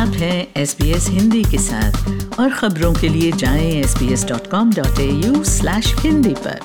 आप हैं SBS हिंदी के साथ और खबरों के लिए जाएं sbs.com.au/hindi पर।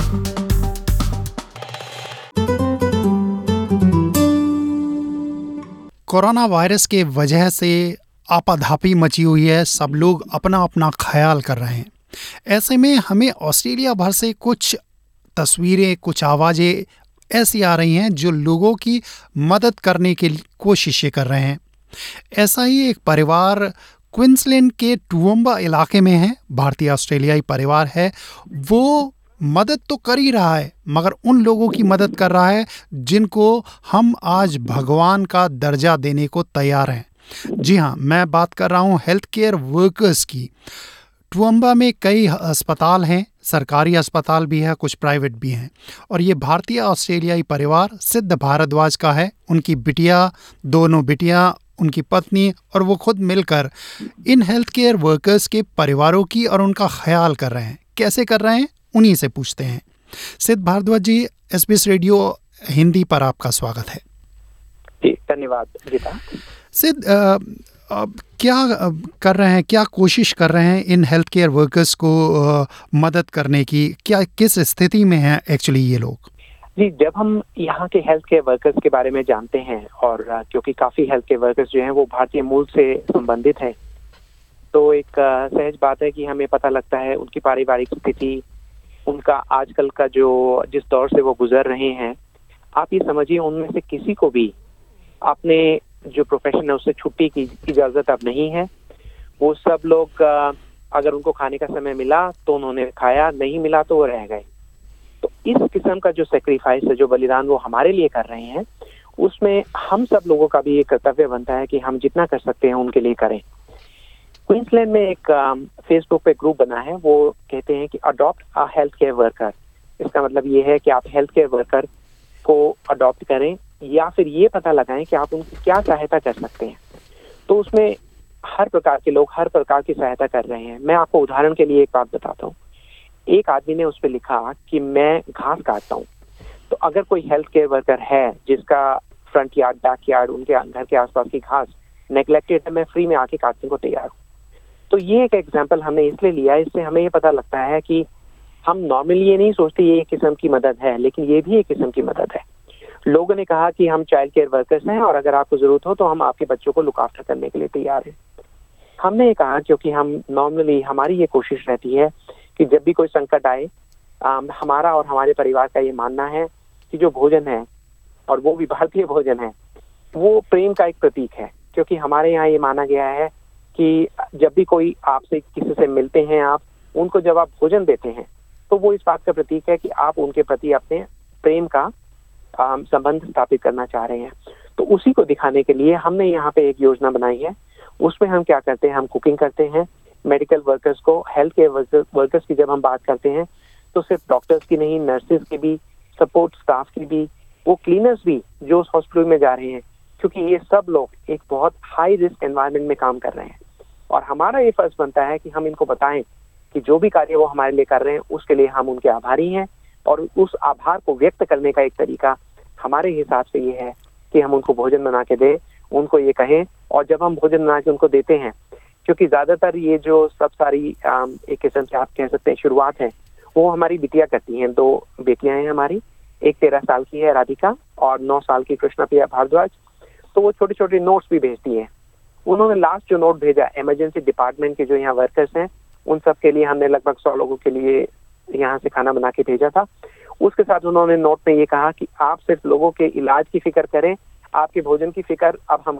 कोरोना वायरस के वजह से आपाधापी मची हुई है। सब लोग अपना अपना ख्याल कर रहे हैं। ऐसे में हमें ऑस्ट्रेलिया भर से कुछ तस्वीरें, कुछ आवाज़ें ऐसी आ रही हैं जो लोगों की मदद करने की कोशिशें कर रहे हैं। ऐसा ही एक परिवार क्वींसलैंड के टूवम्बा इलाके में है। भारतीय ऑस्ट्रेलियाई परिवार है। वो मदद तो कर ही रहा है, मगर उन लोगों की मदद कर रहा है जिनको हम आज भगवान का दर्जा देने को तैयार हैं। जी हाँ, मैं बात कर रहा हूँ हेल्थ केयर वर्कर्स की। टूवम्बा में कई अस्पताल हैं, सरकारी अस्पताल भी है, कुछ प्राइवेट भी हैं। और ये भारतीय ऑस्ट्रेलियाई परिवार सिद्ध भारद्वाज का है। उनकी बिटिया, दोनों बिटियां, उनकी पत्नी और वो खुद मिलकर इन हेल्थ केयर वर्कर्स के परिवारों की और उनका ख्याल कर रहे हैं। कैसे कर रहे हैं, उन्हीं से पूछते हैं। सिद्ध भारद्वाज जी, SBS रेडियो हिंदी पर आपका स्वागत है। जी, धन्यवाद गीता। सिद्ध, क्या कर रहे हैं, क्या कोशिश कर रहे हैं इन हेल्थ केयर वर्कर्स को मदद करने की? क्या किस स्थिति में हैं एक्चुअली ये लोग? जी, जब हम यहाँ के हेल्थ केयर वर्कर्स के बारे में जानते हैं और क्योंकि काफ़ी हेल्थ केयर वर्कर्स जो हैं वो भारतीय मूल से संबंधित हैं, तो एक सहज बात है कि हमें पता लगता है उनकी पारिवारिक स्थिति, उनका आजकल का जो जिस दौर से वो गुजर रहे हैं। आप ये समझिए, उनमें से किसी को भी अपने जो प्रोफेशन है उससे छुट्टी की इजाज़त अब नहीं है। वो सब लोग अगर उनको खाने का समय मिला तो उन्होंने खाया, नहीं मिला तो वो रह गए। तो इस किस्म का जो सेक्रीफाइस है, जो बलिदान वो हमारे लिए कर रहे हैं, उसमें हम सब लोगों का भी एक कर्तव्य बनता है कि हम जितना कर सकते हैं उनके लिए करें। क्वींसलैंड में एक फेसबुक पे ग्रुप बना है, वो कहते हैं कि adopt a health care worker. इसका मतलब ये है कि आप हेल्थ केयर वर्कर को अडॉप्ट करें या फिर ये पता लगाएं कि आप उनकी क्या सहायता कर सकते हैं। तो उसमें हर प्रकार के लोग हर प्रकार की सहायता कर रहे हैं। मैं आपको उदाहरण के लिए एक बात बताता हूँ। एक आदमी ने उस पर लिखा कि मैं घास काटता हूँ, तो अगर कोई हेल्थ केयर वर्कर है जिसका फ्रंट यार्ड, बैक यार्ड, उनके घर के आसपास की घास नेग्लेक्टेड है, मैं फ्री में आके काटने को तैयार हूँ। तो ये एक एग्जाम्पल हमने इसलिए लिया, इससे हमें ये पता लगता है कि हम नॉर्मली ये नहीं सोचते ये एक किस्म की मदद है, लेकिन ये भी एक किस्म की मदद है। लोगों ने कहा कि हम चाइल्ड केयर वर्कर्स हैं और अगर आपको जरूरत हो तो हम आपके बच्चों को लुक आफ्टर करने के लिए तैयार हैं। हमने ये कहा क्योंकि हम नॉर्मली, हमारी ये कोशिश रहती है कि जब भी कोई संकट आए, हमारा और हमारे परिवार का ये मानना है कि जो भोजन है, और वो भी भारतीय भोजन है, वो प्रेम का एक प्रतीक है। क्योंकि हमारे यहाँ ये माना गया है कि जब भी कोई आपसे किसी से मिलते हैं, आप उनको जब आप भोजन देते हैं तो वो इस बात का प्रतीक है कि आप उनके प्रति अपने प्रेम का संबंध स्थापित करना चाह रहे हैं। तो उसी को दिखाने के लिए हमने यहाँ पे एक योजना बनाई है। उसमें हम क्या करते हैं, हम कुकिंग करते हैं। मेडिकल वर्कर्स को, हेल्थ केयर वर्कर्स की जब हम बात करते हैं तो सिर्फ डॉक्टर्स की नहीं, नर्सेज की भी, सपोर्ट स्टाफ की भी, वो क्लीनर्स भी जो उस हॉस्पिटल में जा रहे हैं, क्योंकि ये सब लोग एक बहुत हाई रिस्क एनवायरनमेंट में काम कर रहे हैं। और हमारा ये फर्ज बनता है कि हम इनको बताएं कि जो भी कार्य वो हमारे लिए कर रहे हैं उसके लिए हम उनके आभारी हैं। और उस आभार को व्यक्त करने का एक तरीका हमारे हिसाब से ये है कि हम उनको भोजन बना के दें, उनको ये कहें। और जब हम भोजन बना के उनको देते हैं, क्योंकि ज़्यादातर ये जो सब सारी एक किस्म से आप कह सकते हैं शुरुआत है, वो हमारी बिटिया करती हैं। 2 बेटियां हैं हमारी, एक 13 साल की है राधिका और 9 साल की कृष्णा प्रिया भारद्वाज। तो वो छोटे छोटे नोट्स भी भेजती हैं। उन्होंने लास्ट जो नोट भेजा, इमरजेंसी डिपार्टमेंट के जो यहाँ वर्कर्स हैं उन सब के लिए हमने लगभग 100 लोगों के लिए यहाँ से खाना बना के भेजा था। उसके साथ उन्होंने नोट में ये कहा कि आप सिर्फ लोगों के इलाज की फिक्र करें, आपके भोजन की फिक्र अब हम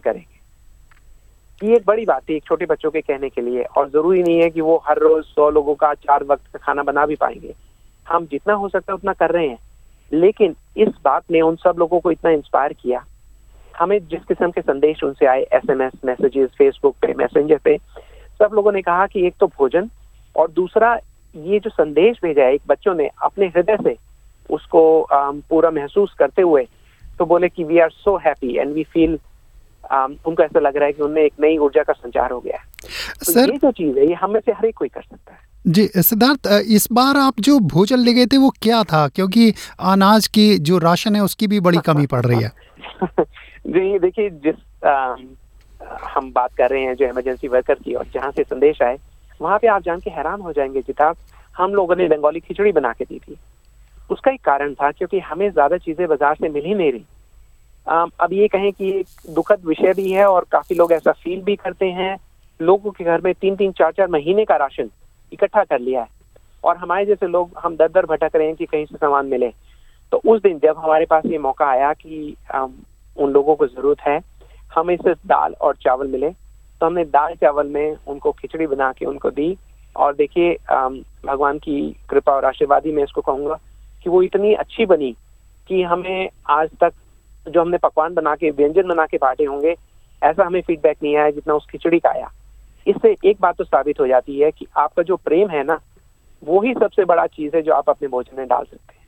करेंगे। ये एक बड़ी बात है एक छोटे बच्चों के कहने के लिए। और जरूरी नहीं है कि वो हर रोज 100 लोगों का 4 वक्त का खाना बना भी पाएंगे। हम जितना हो सकता है उतना कर रहे हैं। लेकिन इस बात ने उन सब लोगों को इतना इंस्पायर किया। हमें जिस किस्म के संदेश उनसे आए, SMS मैसेजेस, फेसबुक पे, मैसेंजर पे, सब लोगों ने कहा कि एक तो भोजन और दूसरा ये जो संदेश भेजा है एक बच्चों ने अपने हृदय से उसको पूरा महसूस करते हुए, तो बोले कि we are so happy and we feel, उनको ऐसा लग रहा है कि उनमें एक नई ऊर्जा का संचार हो गया है। तो सर, ये जो चीज है ये हम में से हर एक कोई कर सकता है। जी सिद्धार्थ, इस बार आप जो भोजन ले गए थे वो क्या था? क्योंकि अनाज की जो राशन है उसकी भी बड़ी कमी पड़ रही है। जी देखिए, जिस हम बात कर रहे हैं जो इमरजेंसी वर्कर की, और जहाँ से संदेश आए वहाँ पे आप जान के हैरान हो जाएंगे जिताब, हम लोगों ने बंगाली खिचड़ी बना के दी थी। उसका एक कारण था क्योंकि हमें ज्यादा चीजें बाजार से मिल ही नहीं रही। अब ये कहें कि एक दुखद विषय भी है और काफी लोग ऐसा फील भी करते हैं। लोगों के घर में 3-3, 4-4 महीने का राशन इकट्ठा कर लिया है, और हमारे जैसे लोग हम दर दर भटक रहे हैं कि कहीं से सामान मिले। तो उस दिन जब हमारे पास ये मौका आया कि उन लोगों को जरूरत है, हमें सिर्फ दाल और चावल मिले, तो हमने दाल चावल में उनको खिचड़ी बना के उनको दी। और देखिए भगवान की कृपा और आशीर्वाद ही मैं इसको कहूँगा कि वो इतनी अच्छी बनी कि हमें आज तक जो हमने पकवान बना के, व्यंजन बना के बांटे होंगे, ऐसा हमें फीडबैक नहीं आया जितना उस खिचड़ी का आया। इससे एक बात तो साबित हो जाती है कि आपका जो प्रेम है ना, वो ही सबसे बड़ा चीज़ है जो आप अपने भोजन में डाल सकते हैं।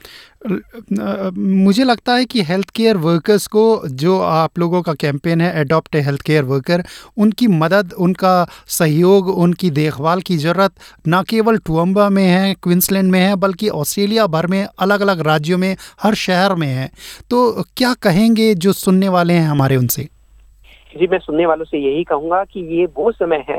मुझे लगता है कि हेल्थ केयर वर्कर्स को, जो आप लोगों का कैंपेन है adopt a health care worker, उनकी मदद, उनका सहयोग, उनकी देखभाल की ज़रूरत ना केवल टूअम्बा में है, क्वींसलैंड में है, बल्कि ऑस्ट्रेलिया भर में अलग अलग राज्यों में, हर शहर में है। तो क्या कहेंगे जो सुनने वाले हैं हमारे उनसे? जी, मैं सुनने वालों से यही कहूँगा कि ये वो समय है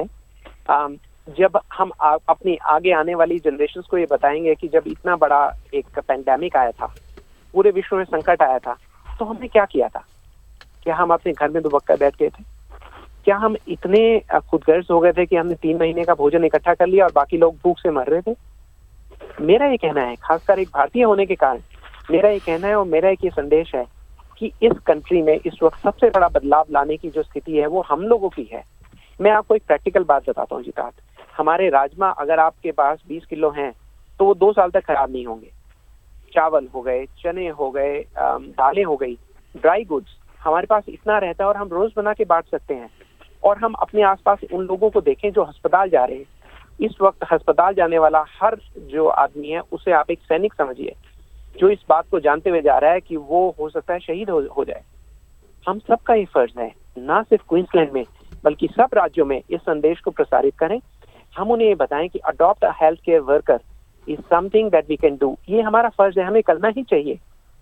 जब हम अपनी आगे आने वाली जनरेशंस को ये बताएंगे कि जब इतना बड़ा एक पैंडेमिक आया था, पूरे विश्व में संकट आया था, तो हमने क्या किया था? क्या हम अपने घर में दुबक्का बैठ गए थे? क्या हम इतने खुदगर्ज हो गए थे कि हमने 3 महीने का भोजन इकट्ठा कर लिया और बाकी लोग भूख से मर रहे थे? मेरा ये कहना है, खासकर एक भारतीय होने के कारण मेरा ये कहना है और मेरा एक ये संदेश है कि इस कंट्री में इस वक्त सबसे बड़ा बदलाव लाने की जो स्थिति है वो हम लोगों की है। मैं आपको एक प्रैक्टिकल बात बताता हूँ जितात। हमारे राजमा अगर आपके पास 20 किलो हैं तो वो 2 साल तक खराब नहीं होंगे। चावल हो गए, चने हो गए, दालें हो गई, ड्राई गुड्स हमारे पास इतना रहता है और हम रोज बना के बांट सकते हैं। और हम अपने आसपास उन लोगों को देखें जो अस्पताल जा रहे हैं। इस वक्त अस्पताल जाने वाला हर जो आदमी है उसे आप एक सैनिक समझिए, जो इस बात को जानते हुए जा रहा है कि वो हो सकता है शहीद हो जाए। हम सबका ये फर्ज है, ना सिर्फ क्वींसलैंड में बल्कि सब राज्यों में इस संदेश को प्रसारित करें। हम उन्हें ये बताएं कि adopt a health care worker is something that we can do. ये हमारा फर्ज है, हमें करना ही चाहिए।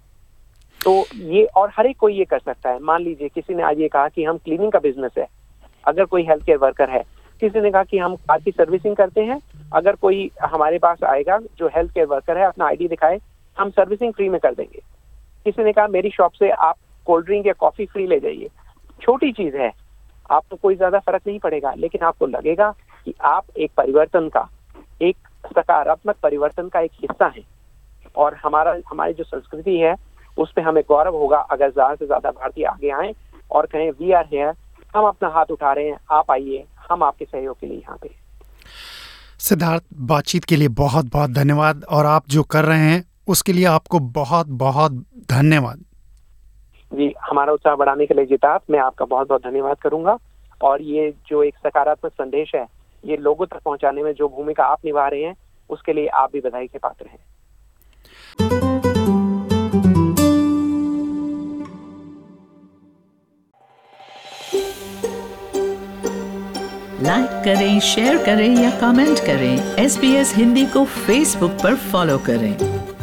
तो ये, और हर एक कोई ये कर सकता है। मान लीजिए किसी ने आज ये कहा कि हम क्लीनिंग का बिजनेस है, अगर कोई हेल्थ केयर वर्कर है। किसी ने कहा कि हम कार की सर्विसिंग करते हैं, अगर कोई हमारे पास आएगा जो हेल्थ केयर वर्कर है, अपना आईडी दिखाए, हम सर्विसिंग फ्री में कर देंगे। किसी ने कहा मेरी शॉप से आप कोल्ड ड्रिंक या कॉफी फ्री ले जाइए। छोटी चीज है, आपको कोई ज्यादा फर्क नहीं पड़ेगा, लेकिन आपको लगेगा कि आप एक परिवर्तन का, एक सकारात्मक परिवर्तन का एक हिस्सा है। और हमारी जो संस्कृति है उस पे हमें गौरव होगा अगर ज्यादा से ज्यादा भारतीय आगे आए और कहें वी आर हियर, हम अपना हाथ उठा रहे हैं, आप आइए, हम आपके सहयोग के लिए यहाँ पे। सिद्धार्थ, बातचीत के लिए बहुत बहुत धन्यवाद, और आप जो कर रहे हैं उसके लिए आपको बहुत बहुत धन्यवाद। जी, हमारा उत्साह बढ़ाने के लिए जितात, मैं आपका बहुत बहुत धन्यवाद करूंगा। और ये जो एक सकारात्मक संदेश है, ये लोगों तक पहुंचाने में जो भूमिका आप निभा रहे हैं, उसके लिए आप भी बधाई के पात्र हैं। लाइक करें, शेयर करें या कमेंट करें। SBS हिंदी को फेसबुक पर फॉलो करें।